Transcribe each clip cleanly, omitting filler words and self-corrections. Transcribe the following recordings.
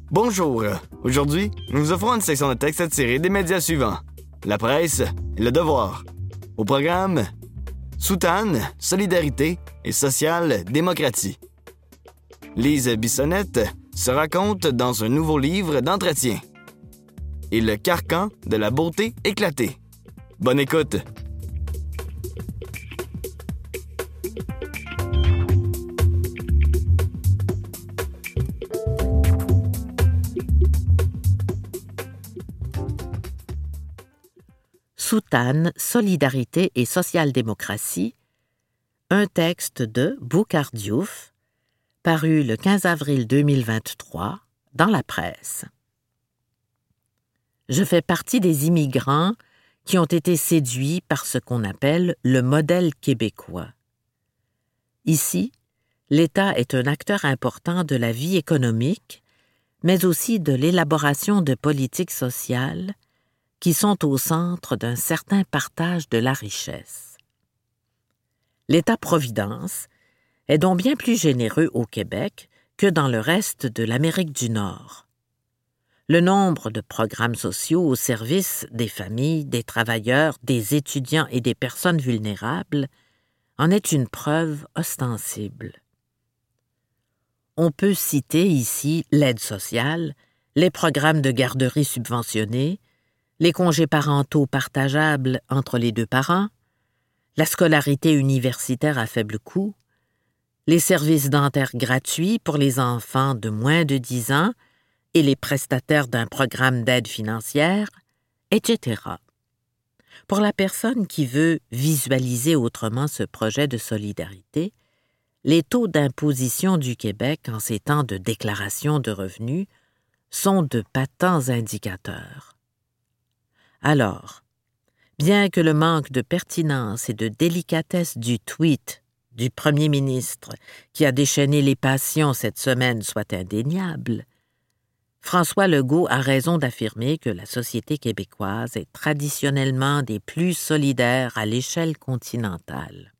Bonjour. Aujourd'hui, nous vous offrons une section de texte tirée des médias suivants. La presse et le devoir. Au programme, Soutane, Solidarité et Social-Démocratie. Lise Bissonnette se raconte dans un nouveau livre d'entretien. Et le carcan de la beauté éclatée. Bonne écoute. Soutane, Solidarité et Social-Démocratie, un texte de Boukhar Diouf, paru le 15 avril 2023 dans la presse. Je fais partie des immigrants qui ont été séduits par ce qu'on appelle le modèle québécois. Ici, l'État est un acteur important de la vie économique, mais aussi de l'élaboration de politiques sociales qui sont au centre d'un certain partage de la richesse. L'État-providence est donc bien plus généreux au Québec que dans le reste de l'Amérique du Nord. Le nombre de programmes sociaux au service des familles, des travailleurs, des étudiants et des personnes vulnérables en est une preuve ostensible. On peut citer ici l'aide sociale, les programmes de garderie subventionnés, les congés parentaux partageables entre les deux parents, la scolarité universitaire à faible coût, les services dentaires gratuits pour les enfants de moins de 10 ans et les prestataires d'un programme d'aide financière, etc. Pour la personne qui veut visualiser autrement ce projet de solidarité, les taux d'imposition du Québec en ces temps de déclaration de revenus sont de patents indicateurs. Alors, bien que le manque de pertinence et de délicatesse du tweet du premier ministre qui a déchaîné les passions cette semaine soit indéniable, François Legault a raison d'affirmer que la société québécoise est traditionnellement des plus solidaires à l'échelle continentale.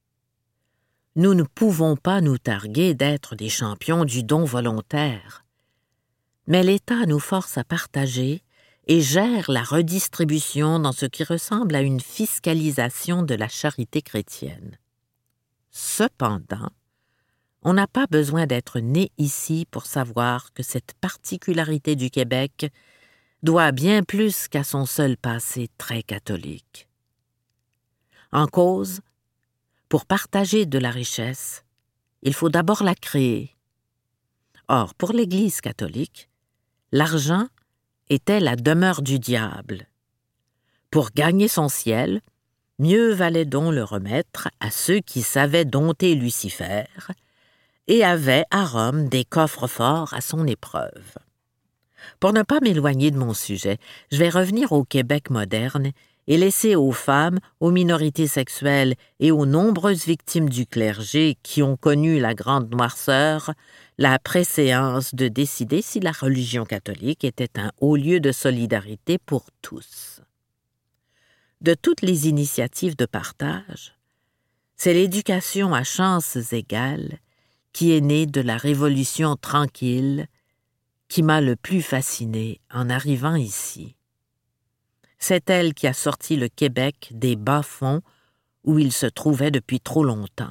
Nous ne pouvons pas nous targuer d'être des champions du don volontaire, mais l'État nous force à partager et gère la redistribution dans ce qui ressemble à une fiscalisation de la charité chrétienne. Cependant, on n'a pas besoin d'être né ici pour savoir que cette particularité du Québec doit bien plus qu'à son seul passé très catholique. En cause, pour partager de la richesse, il faut d'abord la créer. Or, pour l'Église catholique, l'argent était la demeure du diable. Pour gagner son ciel, mieux valait donc le remettre à ceux qui savaient dompter Lucifer et avaient à Rome des coffres forts à son épreuve. Pour ne pas m'éloigner de mon sujet, je vais revenir au Québec moderne et laisser aux femmes, aux minorités sexuelles et aux nombreuses victimes du clergé qui ont connu la grande noirceur la préséance de décider si la religion catholique était un haut lieu de solidarité pour tous. De toutes les initiatives de partage, c'est l'éducation à chances égales qui est née de la Révolution tranquille qui m'a le plus fasciné en arrivant ici. C'est elle qui a sorti le Québec des bas-fonds où il se trouvait depuis trop longtemps.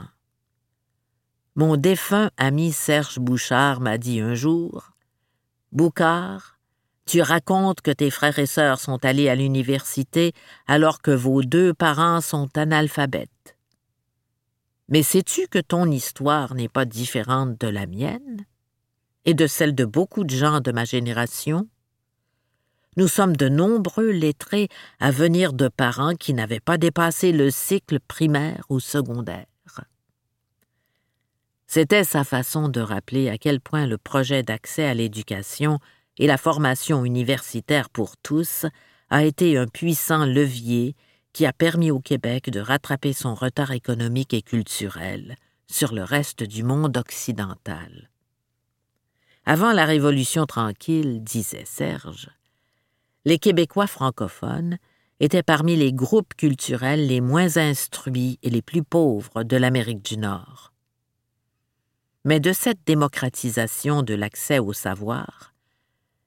Mon défunt ami Serge Bouchard m'a dit un jour « Boukhar, tu racontes que tes frères et sœurs sont allés à l'université alors que vos 2 parents sont analphabètes. Mais sais-tu que ton histoire n'est pas différente de la mienne et de celle de beaucoup de gens de ma génération? Nous sommes de nombreux lettrés à venir de parents qui n'avaient pas dépassé le cycle primaire ou secondaire. » C'était sa façon de rappeler à quel point le projet d'accès à l'éducation et la formation universitaire pour tous a été un puissant levier qui a permis au Québec de rattraper son retard économique et culturel sur le reste du monde occidental. Avant la Révolution tranquille, disait Serge, les Québécois francophones étaient parmi les groupes culturels les moins instruits et les plus pauvres de l'Amérique du Nord. Mais de cette démocratisation de l'accès au savoir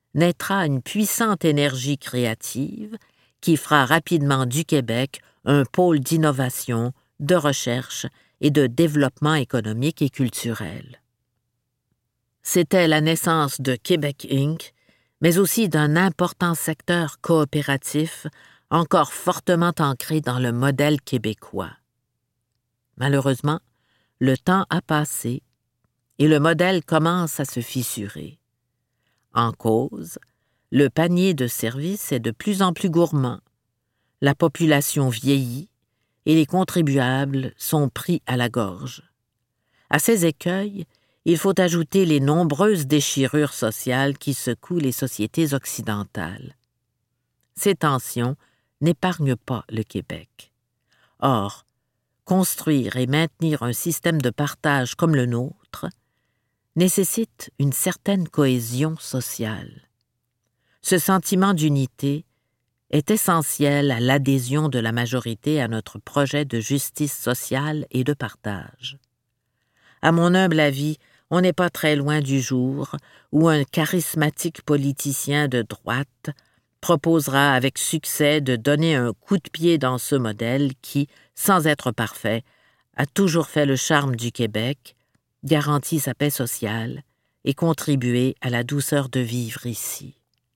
naîtra une puissante énergie créative qui fera rapidement du Québec un pôle d'innovation, de recherche et de développement économique et culturel. C'était la naissance de Québec Inc., mais aussi d'un important secteur coopératif encore fortement ancré dans le modèle québécois. Malheureusement, le temps a passé et le modèle commence à se fissurer. En cause, le panier de services est de plus en plus gourmand, la population vieillit et les contribuables sont pris à la gorge. À ces écueils, il faut ajouter les nombreuses déchirures sociales qui secouent les sociétés occidentales. Ces tensions n'épargnent pas le Québec. Or, construire et maintenir un système de partage comme le nôtre nécessite une certaine cohésion sociale. Ce sentiment d'unité est essentiel à l'adhésion de la majorité à notre projet de justice sociale et de partage. À mon humble avis, on n'est pas très loin du jour où un charismatique politicien de droite proposera avec succès de donner un coup de pied dans ce modèle qui, sans être parfait, a toujours fait le charme du Québec, garanti sa paix sociale et contribué à la douceur de vivre ici.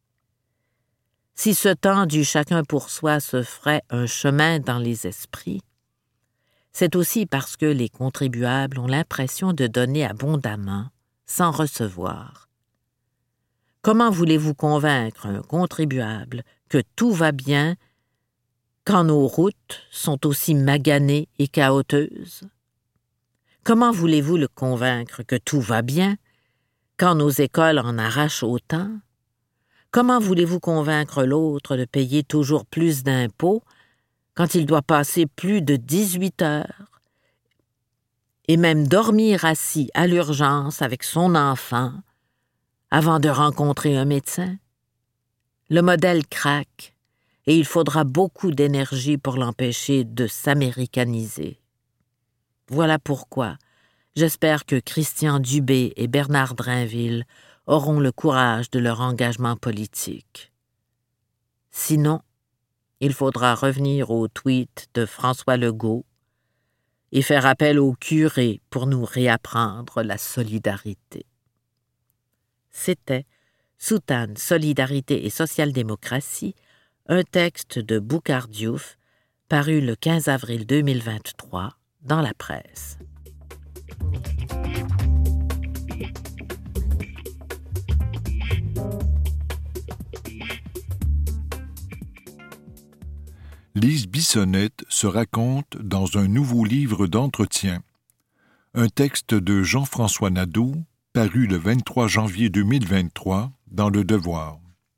Si ce temps du chacun pour soi se ferait un chemin dans les esprits, c'est aussi parce que les contribuables ont l'impression de donner abondamment sans recevoir. Comment voulez-vous convaincre un contribuable que tout va bien quand nos routes sont aussi maganées et chaotiques? Comment voulez-vous le convaincre que tout va bien quand nos écoles en arrachent autant? Comment voulez-vous convaincre l'autre de payer toujours plus d'impôts quand il doit passer plus de 18 heures et même dormir assis à l'urgence avec son enfant avant de rencontrer un médecin? Le modèle craque et il faudra beaucoup d'énergie pour l'empêcher de s'américaniser. Voilà pourquoi j'espère que Christian Dubé et Bernard Drainville auront le courage de leur engagement politique. Sinon, il faudra revenir au tweet de François Legault et faire appel au curé pour nous réapprendre la solidarité. C'était Soutane, Solidarité et Social-démocratie, un texte de Boukhar Diouf, paru le 15 avril 2023 dans la presse. Lise Bissonnette se raconte dans un nouveau livre d'entretien. Un texte de Jean-François Nadeau, paru le 23 janvier 2023 dans Le Devoir.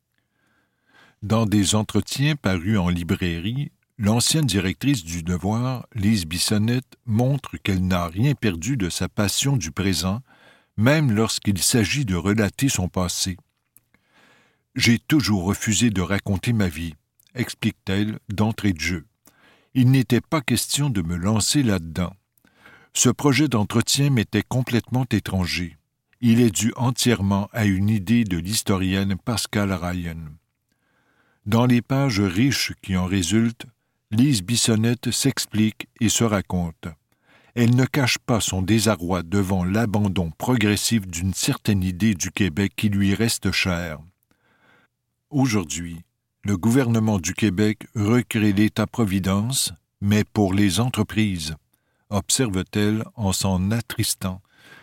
Dans des entretiens parus en librairie, l'ancienne directrice du Devoir, Lise Bissonnette, montre qu'elle n'a rien perdu de sa passion du présent, même lorsqu'il s'agit de relater son passé. « J'ai toujours refusé de raconter ma vie », explique-t-elle d'entrée de jeu. Il n'était pas question de me lancer là-dedans. Ce projet d'entretien m'était complètement étranger. Il est dû entièrement à une idée de l'historienne Pascale Ryan. Dans les pages riches qui en résultent, Lise Bissonnette s'explique et se raconte. Elle ne cache pas son désarroi devant l'abandon progressif d'une certaine idée du Québec qui lui reste chère. Aujourd'hui, le gouvernement du Québec recrée l'État-providence, mais pour les entreprises, observe-t-elle en s'en attristant.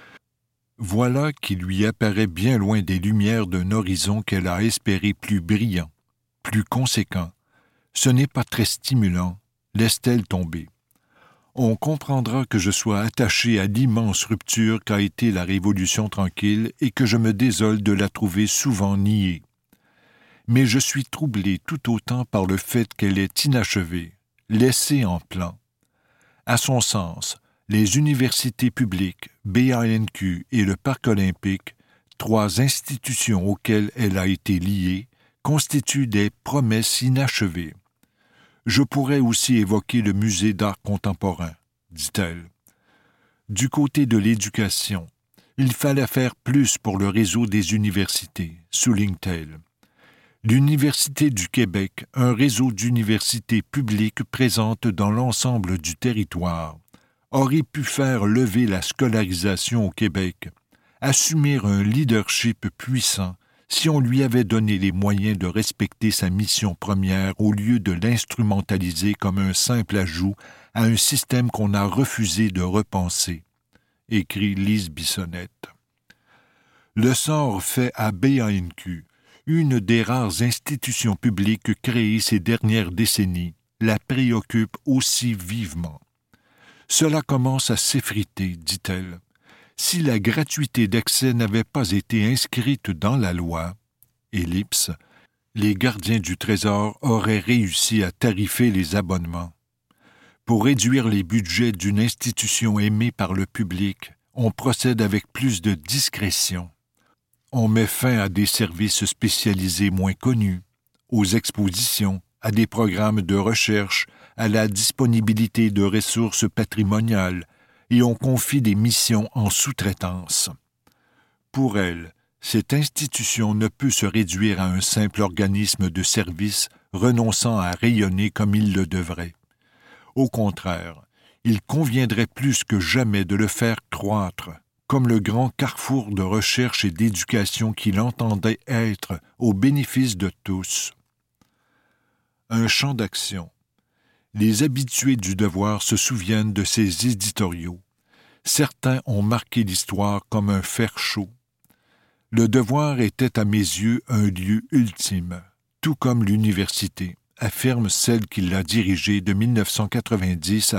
Voilà qui lui apparaît bien loin des lumières d'un horizon qu'elle a espéré plus brillant, plus conséquent. Ce n'est pas très stimulant, laisse-t-elle tomber. On comprendra que je sois attaché à l'immense rupture qu'a été la Révolution tranquille et que je me désole de la trouver souvent niée. Mais je suis troublé tout autant par le fait qu'elle est inachevée, laissée en plan. À son sens, les universités publiques, BANQ et le Parc olympique, trois institutions auxquelles elle a été liée, constituent des promesses inachevées. Je pourrais aussi évoquer le musée d'art contemporain, dit-elle. Du côté de l'éducation, Il fallait faire plus pour le réseau des universités, souligne-t-elle. L'Université du Québec, un réseau d'universités publiques présentes dans l'ensemble du territoire, aurait pu faire lever la scolarisation au Québec, assumer un leadership puissant si on lui avait donné les moyens de respecter sa mission première au lieu de l'instrumentaliser comme un simple ajout à un système qu'on a refusé de repenser, écrit Lise Bissonnette. Le sort fait à BANQ, une des rares institutions publiques créées ces dernières décennies, la préoccupe aussi vivement. Cela commence à s'effriter, dit-elle. Si la gratuité d'accès n'avait pas été inscrite dans la loi, ellipse, les gardiens du Trésor auraient réussi à tarifer les abonnements. Pour réduire les budgets d'une institution aimée par le public, on procède avec plus de discrétion. On met fin à des services spécialisés moins connus, aux expositions, à des programmes de recherche, à la disponibilité de ressources patrimoniales, et on confie des missions en sous-traitance. Pour elle, cette institution ne peut se réduire à un simple organisme de service renonçant à rayonner comme il le devrait. Au contraire, il conviendrait plus que jamais de le faire croître, comme le grand carrefour de recherche et d'éducation qu'il entendait être au bénéfice de tous. Un champ d'action. Les habitués du devoir se souviennent de ces éditoriaux. Certains ont marqué l'histoire comme un fer chaud. Le devoir était à mes yeux un lieu ultime, tout comme l'université, affirme celle qui l'a dirigée de 1990 à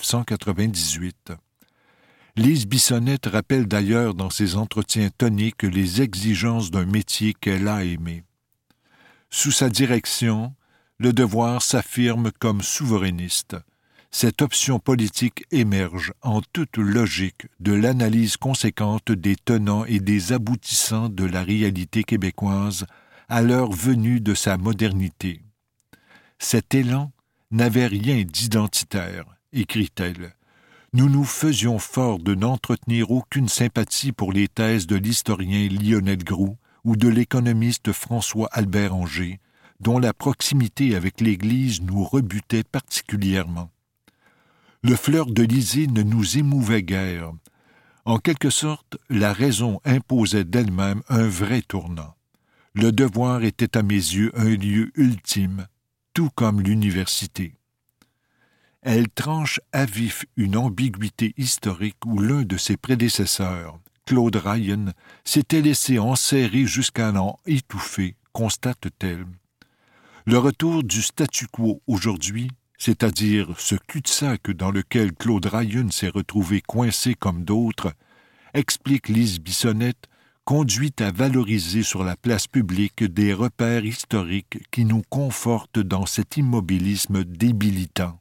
1998. Lise Bissonnette rappelle d'ailleurs dans ses entretiens toniques les exigences d'un métier qu'elle a aimé. Sous sa direction, le devoir s'affirme comme souverainiste. Cette option politique émerge en toute logique de l'analyse conséquente des tenants et des aboutissants de la réalité québécoise à l'heure venue de sa modernité. Cet élan n'avait rien d'identitaire, écrit-elle. Nous nous faisions fort de n'entretenir aucune sympathie pour les thèses de l'historien Lionel Groulx ou de l'économiste François-Albert Anger, dont la proximité avec l'Église nous rebutait particulièrement. Le fleur-de-lysée ne nous émouvait guère. En quelque sorte, la raison imposait d'elle-même un vrai tournant. Le devoir était à mes yeux un lieu ultime, tout comme l'université. Elle tranche à vif une ambiguïté historique où l'un de ses prédécesseurs, Claude Ryan, s'était laissé enserrer jusqu'à l'en étouffer, constate-t-elle. Le retour du statu quo aujourd'hui, c'est-à-dire ce cul-de-sac dans lequel Claude Ryan s'est retrouvé coincé comme d'autres, explique Lise Bissonnette, conduit à valoriser sur la place publique des repères historiques qui nous confortent dans cet immobilisme débilitant.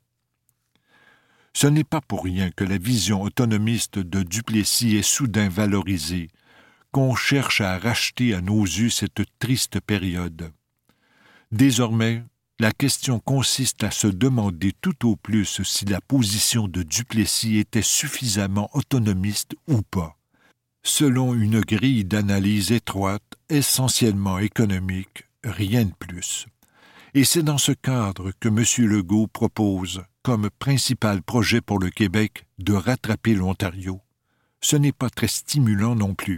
Ce n'est pas pour rien que la vision autonomiste de Duplessis est soudain valorisée, qu'on cherche à racheter à nos yeux cette triste période. Désormais, la question consiste à se demander tout au plus si la position de Duplessis était suffisamment autonomiste ou pas, selon une grille d'analyse étroite, essentiellement économique, rien de plus. Et c'est dans ce cadre que M. Legault propose, comme principal projet pour le Québec, de rattraper l'Ontario. Ce n'est pas très stimulant non plus.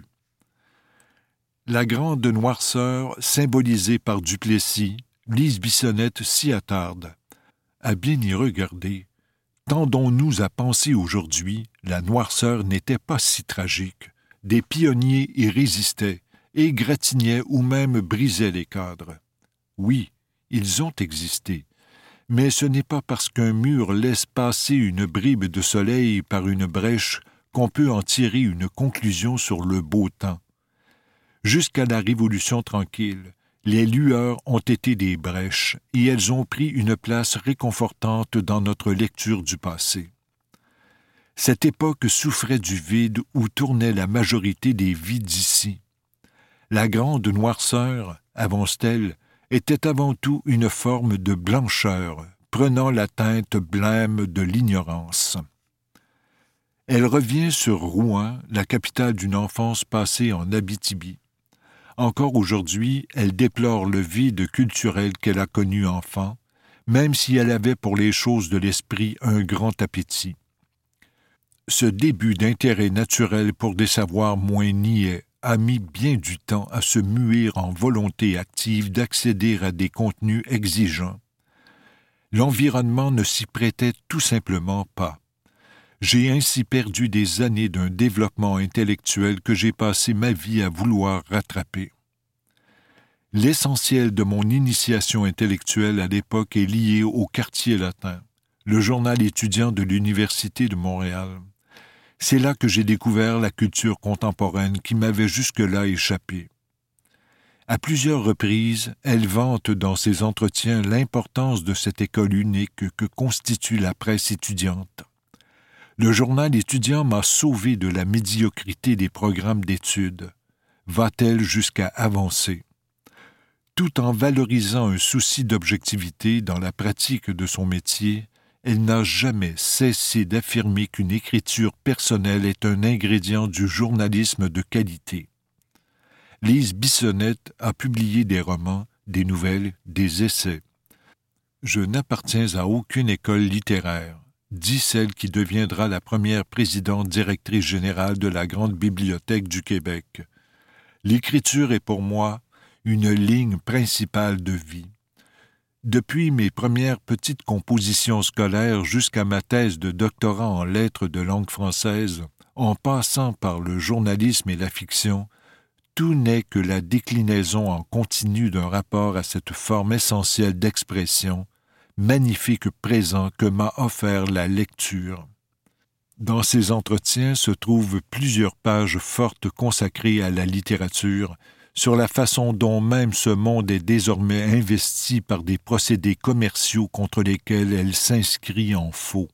La grande noirceur, symbolisée par Duplessis, Lise Bissonnette s'y attarde. À bien y regarder, tendons-nous à penser aujourd'hui, la noirceur n'était pas si tragique. Des pionniers y résistaient, égratignaient ou même brisaient les cadres. Oui, ils ont existé, mais ce n'est pas parce qu'un mur laisse passer une bribe de soleil par une brèche qu'on peut en tirer une conclusion sur le beau temps. Jusqu'à la Révolution tranquille, les lueurs ont été des brèches et elles ont pris une place réconfortante dans notre lecture du passé. Cette époque souffrait du vide où tournait la majorité des vies d'ici. La grande noirceur, avance-t-elle, était avant tout une forme de blancheur, prenant la teinte blême de l'ignorance. Elle revient sur Rouen, la capitale d'une enfance passée en Abitibi. Encore aujourd'hui, elle déplore le vide culturel qu'elle a connu enfant, même si elle avait pour les choses de l'esprit un grand appétit. Ce début d'intérêt naturel pour des savoirs moins niais a mis bien du temps à se muer en volonté active d'accéder à des contenus exigeants. L'environnement ne s'y prêtait tout simplement pas. J'ai ainsi perdu des années d'un développement intellectuel que j'ai passé ma vie à vouloir rattraper. L'essentiel de mon initiation intellectuelle à l'époque est lié au Quartier latin, le journal étudiant de l'Université de Montréal. C'est là que j'ai découvert la culture contemporaine qui m'avait jusque-là échappé. À plusieurs reprises, elle vante dans ses entretiens l'importance de cette école unique que constitue la presse étudiante. Le journal étudiant m'a sauvé de la médiocrité des programmes d'études. Va-t-elle jusqu'à avancer? Tout en valorisant un souci d'objectivité dans la pratique de son métier, elle n'a jamais cessé d'affirmer qu'une écriture personnelle est un ingrédient du journalisme de qualité. Lise Bissonnette a publié des romans, des nouvelles, des essais. Je n'appartiens à aucune école littéraire, dit celle qui deviendra la première présidente directrice générale de la Grande Bibliothèque du Québec. L'écriture est pour moi une ligne principale de vie. Depuis mes premières petites compositions scolaires jusqu'à ma thèse de doctorat en lettres de langue française, en passant par le journalisme et la fiction, tout n'est que la déclinaison en continu d'un rapport à cette forme essentielle d'expression, magnifique présent que m'a offert la lecture. Dans ces entretiens se trouvent plusieurs pages fortes consacrées à la littérature, sur la façon dont même ce monde est désormais investi par des procédés commerciaux contre lesquels elle s'inscrit en faux.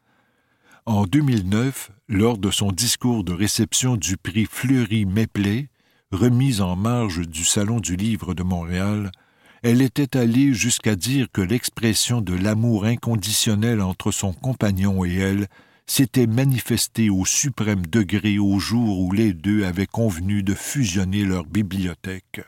En 2009, lors de son discours de réception du prix Fleury-Méplet, remis en marge du Salon du Livre de Montréal, elle était allée jusqu'à dire que l'expression de l'amour inconditionnel entre son compagnon et elle s'était manifestée au suprême degré au jour où les deux avaient convenu de fusionner leur bibliothèque.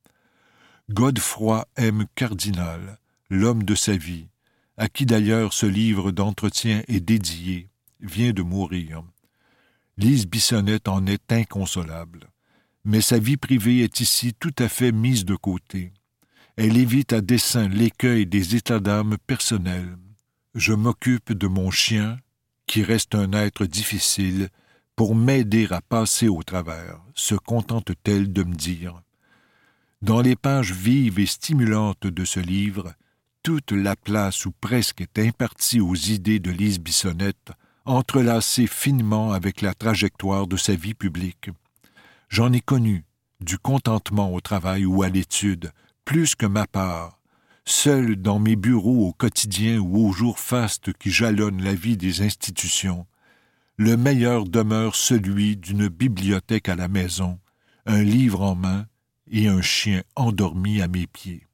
Godefroy M. Cardinal, l'homme de sa vie, à qui d'ailleurs ce livre d'entretien est dédié, vient de mourir. Lise Bissonnette en est inconsolable, mais sa vie privée est ici tout à fait mise de côté. Elle évite à dessein l'écueil des états d'âme personnels. Je m'occupe de mon chien, qui reste un être difficile, pour m'aider à passer au travers, se contente-t-elle de me dire. Dans les pages vives et stimulantes de ce livre, toute la place ou presque est impartie aux idées de Lise Bissonnette, entrelacées finement avec la trajectoire de sa vie publique. J'en ai connu, du contentement au travail ou à l'étude, plus que ma part, seul dans mes bureaux au quotidien ou aux jours fastes qui jalonnent la vie des institutions. Le meilleur demeure celui d'une bibliothèque à la maison, un livre en main et un chien endormi à mes pieds.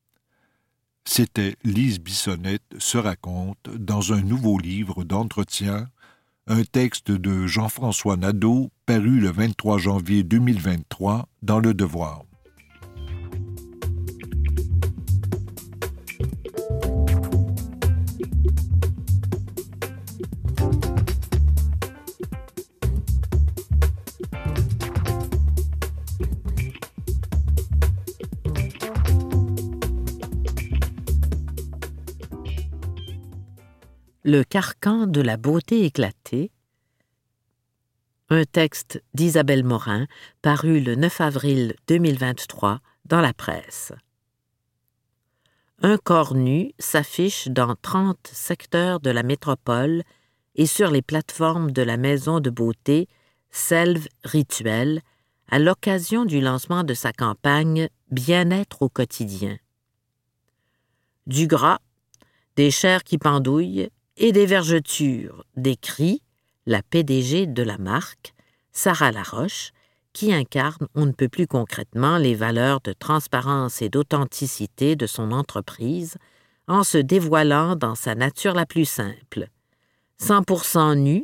C'était Lise Bissonnette se raconte dans un nouveau livre d'entretien, un texte de Jean-François Nadeau paru le 23 janvier 2023 dans Le Devoir. Le carcan de la beauté éclatée, un texte d'Isabelle Morin, paru le 9 avril 2023 dans la presse. Un corps nu s'affiche dans 30 secteurs de la métropole et sur les plateformes de la maison de beauté Selve Rituel à l'occasion du lancement de sa campagne Bien-être au quotidien. Du gras, des chairs qui pendouillent et des vergetures, décrit la PDG de la marque, Sarah Laroche, qui incarne on ne peut plus concrètement les valeurs de transparence et d'authenticité de son entreprise en se dévoilant dans sa nature la plus simple. 100% nue,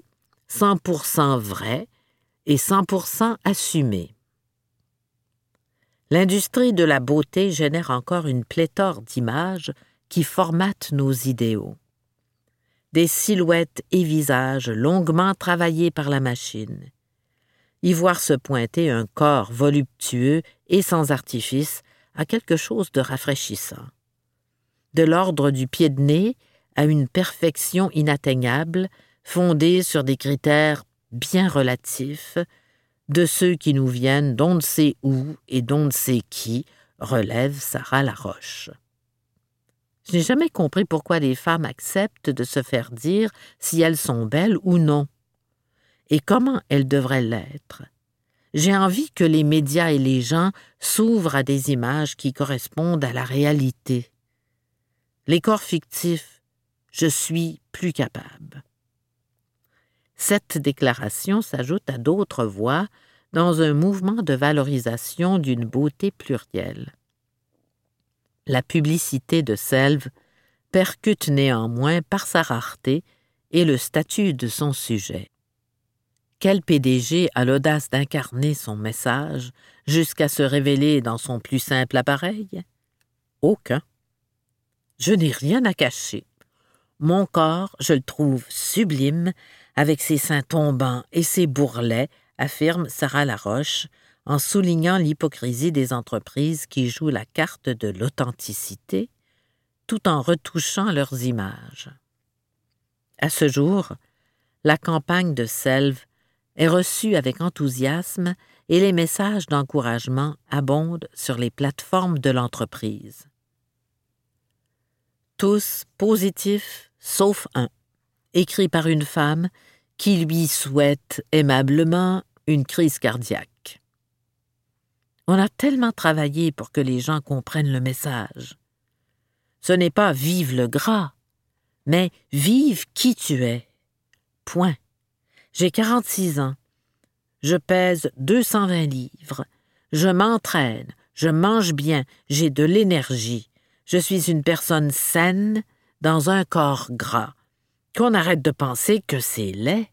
100% vrai et 100% assumé. L'industrie de la beauté génère encore une pléthore d'images qui formatent nos idéaux. Des silhouettes et visages longuement travaillés par la machine. Y voir se pointer un corps voluptueux et sans artifice a quelque chose de rafraîchissant. De l'ordre du pied de nez à une perfection inatteignable, fondée sur des critères bien relatifs, de ceux qui nous viennent d'on ne sait où et d'on ne sait qui, relève Sarah Laroche. Je n'ai jamais compris pourquoi les femmes acceptent de se faire dire si elles sont belles ou non, et comment elles devraient l'être. J'ai envie que les médias et les gens s'ouvrent à des images qui correspondent à la réalité. Les corps fictifs, je suis plus capable. Cette déclaration s'ajoute à d'autres voix dans un mouvement de valorisation d'une beauté plurielle. La publicité de Selve percute néanmoins par sa rareté et le statut de son sujet. Quel PDG a l'audace d'incarner son message jusqu'à se révéler dans son plus simple appareil? Aucun. Je n'ai rien à cacher. Mon corps, je le trouve sublime, avec ses seins tombants et ses bourrelets, affirme Sarah Laroche, en soulignant l'hypocrisie des entreprises qui jouent la carte de l'authenticité, tout en retouchant leurs images. À ce jour, la campagne de Selve est reçue avec enthousiasme et les messages d'encouragement abondent sur les plateformes de l'entreprise. Tous positifs, sauf un, écrit par une femme qui lui souhaite aimablement une crise cardiaque. On a tellement travaillé pour que les gens comprennent le message. Ce n'est pas « vive le gras », mais « vive qui tu es ». Point. J'ai 46 ans. Je pèse 220 livres. Je m'entraîne. Je mange bien. J'ai de l'énergie. Je suis une personne saine dans un corps gras. Qu'on arrête de penser que c'est laid.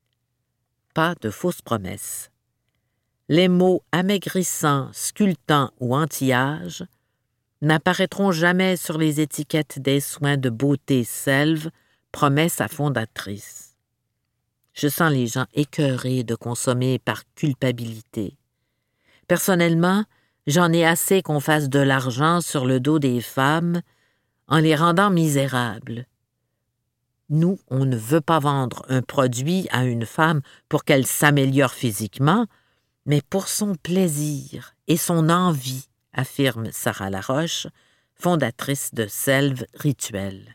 Pas de fausses promesses. Les mots amaigrissant, sculptant ou anti-âge n'apparaîtront jamais sur les étiquettes des soins de beauté Selve, promet sa fondatrice. Je sens les gens écœurés de consommer par culpabilité. Personnellement, j'en ai assez qu'on fasse de l'argent sur le dos des femmes en les rendant misérables. Nous, on ne veut pas vendre un produit à une femme pour qu'elle s'améliore physiquement, mais pour son plaisir et son envie, affirme Sarah Laroche, fondatrice de Selve Rituel.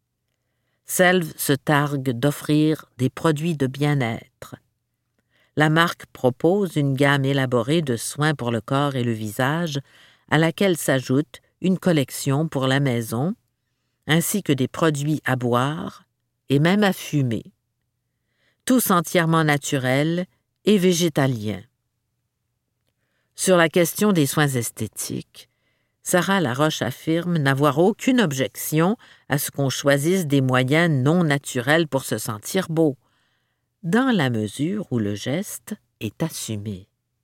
Selve se targue d'offrir des produits de bien-être. La marque propose une gamme élaborée de soins pour le corps et le visage, à laquelle s'ajoute une collection pour la maison, ainsi que des produits à boire et même à fumer. Tous entièrement naturels et végétaliens. Sur la question des soins esthétiques, Sarah Laroche affirme n'avoir aucune objection à ce qu'on choisisse des moyens non naturels pour se sentir beau, dans la mesure où le geste est assumé.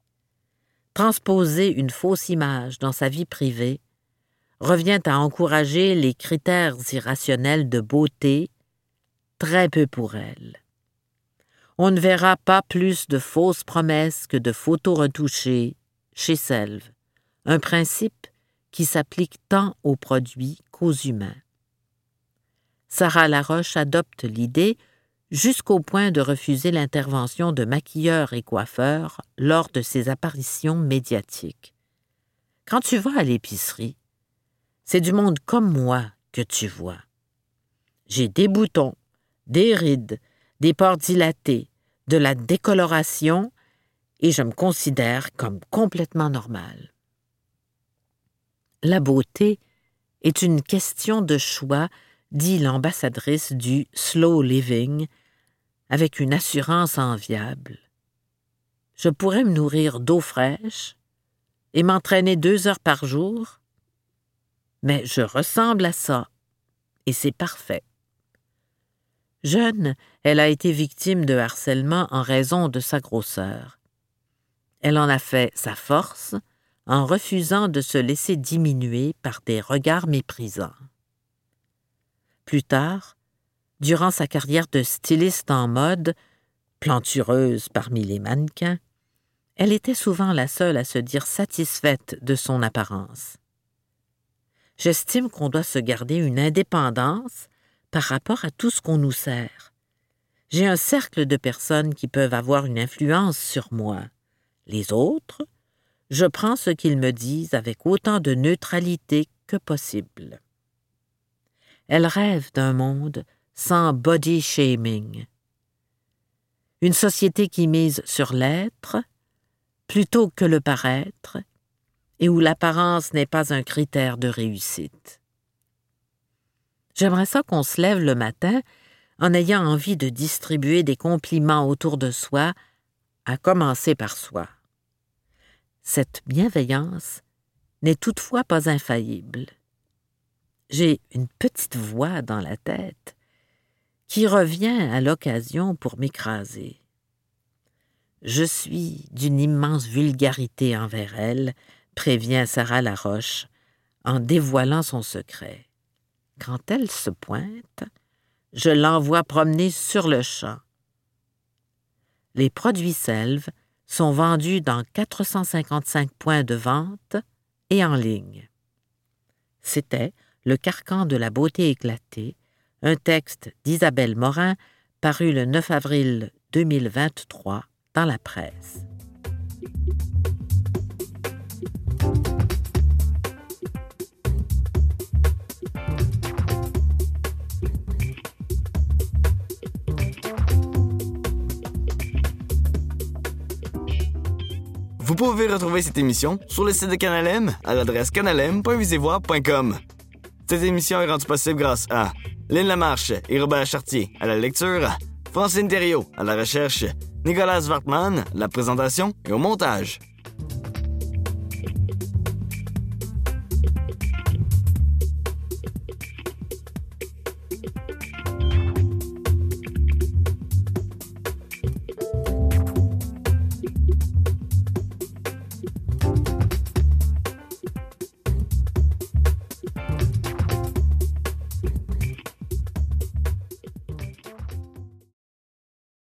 Transposer une fausse image dans sa vie privée revient à encourager les critères irrationnels de beauté, très peu pour elle. On ne verra pas plus de fausses promesses que de photos retouchées chez Selve, un principe qui s'applique tant aux produits qu'aux humains. Sarah Laroche adopte l'idée jusqu'au point de refuser l'intervention de maquilleurs et coiffeurs lors de ses apparitions médiatiques. Quand tu vas à l'épicerie, c'est du monde comme moi que tu vois. J'ai des boutons, des rides, des pores dilatés, de la décoloration et je me considère comme complètement normale. La beauté est une question de choix, dit l'ambassadrice du slow living, avec une assurance enviable. Je pourrais me nourrir d'eau fraîche et m'entraîner 2 heures par jour, mais je ressemble à ça et c'est parfait. Jeune, elle a été victime de harcèlement en raison de sa grosseur. Elle en a fait sa force en refusant de se laisser diminuer par des regards méprisants. Plus tard, durant sa carrière de styliste en mode, plantureuse parmi les mannequins, elle était souvent la seule à se dire satisfaite de son apparence. J'estime qu'on doit se garder une indépendance par rapport à tout ce qu'on nous sert. J'ai un cercle de personnes qui peuvent avoir une influence sur moi. Les autres, je prends ce qu'ils me disent avec autant de neutralité que possible. Elle rêve d'un monde sans body shaming. Une société qui mise sur l'être plutôt que le paraître et où l'apparence n'est pas un critère de réussite. J'aimerais ça qu'on se lève le matin en ayant envie de distribuer des compliments autour de soi, à commencer par soi. Cette bienveillance n'est toutefois pas infaillible. J'ai une petite voix dans la tête qui revient à l'occasion pour m'écraser. Je suis d'une immense vulgarité envers elle, prévient Sarah Laroche, en dévoilant son secret. Quand elle se pointe, je l'envoie promener sur le champ. Les produits Selve sont vendus dans 455 points de vente et en ligne. C'était Le carcan de la beauté éclatée, un texte d'Isabelle Morin paru le 9 avril 2023 dans la presse. Vous pouvez retrouver cette émission sur le site de Canal M à l'adresse canalm.visevoir.com. Cette émission est rendue possible grâce à Lynn Lamarche et Robert Chartier à la lecture, Francine Thériault à la recherche, Nicolas Wartman à la présentation et au montage.